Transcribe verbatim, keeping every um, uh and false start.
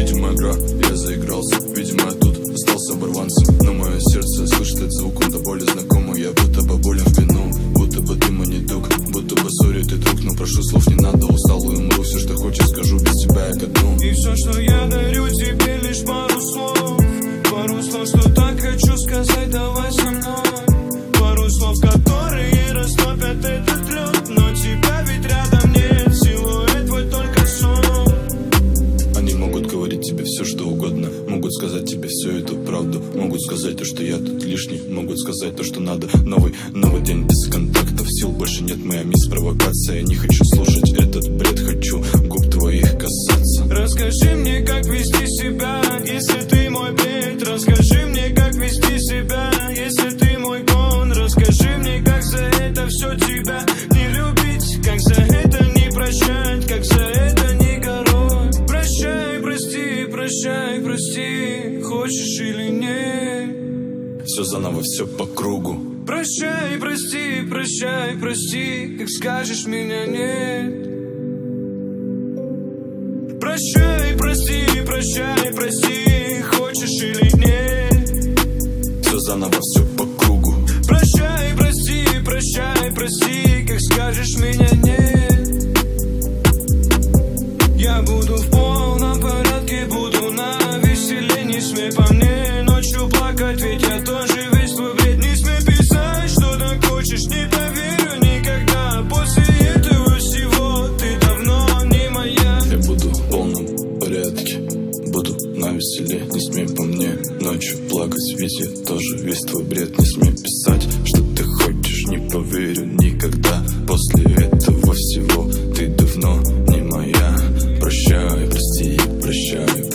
видимо игра, я заигрался. Видимо я тут остался оборванцем. Но мое сердце слышит этот звук, он до боли знакомый. Я будто бы болен в вину, будто бы дыма не дуг. Будто бы сори ты друг, но прошу слов не надо. Устал и умру, все что хочешь скажу, без тебя я ко дну. И все, что я дарю тебе, лишь пару слов. Пару слов, что так хочу сказать, давай со мной. Пару слов, которые растопят этот лед. Но тебя ведь рядом нет, силуэт твой только сон. Они могут говорить тебе все, что угодно. Могут сказать тебе всю эту правду. Могут сказать то, что я тут лишний. Могут сказать то, что надо. Новый, новый день без контактов. Сил больше нет, моя мисс провокация. Я не хочу слушать этот бред, хочу губ твоих касаться. Расскажи мне, как вести себя, если ты мой бред. Расскажи мне, как вести себя, если ты мой гон. Расскажи мне, как за это все тебя не любить, как за это не прощать, как за это не горой. Прощай, прости, прощай, прости, хочешь или нет. Все заново, все по кругу. Прощай, прости, прощай, прости, как скажешь, меня нет. Прощай, прости, прощай, прости, хочешь или нет. Все заново, все по кругу. Прощай, прости, прощай, прости, как скажешь, меня нет. Я буду в полном порядке, буду на веселе. Не смей по мне ночью плакать, ведь я тоже весь твой бред. Не смей писать, что так хочешь, не поверю никогда. После этого всего ты давно не моя. Я буду в полном порядке, буду на веселе. Не смей по мне ночью плакать, ведь я тоже весь твой бред. Не смей писать, что ты хочешь, не поверю никогда. После этого всего ты давно не моя. Прощай, прости, прощай,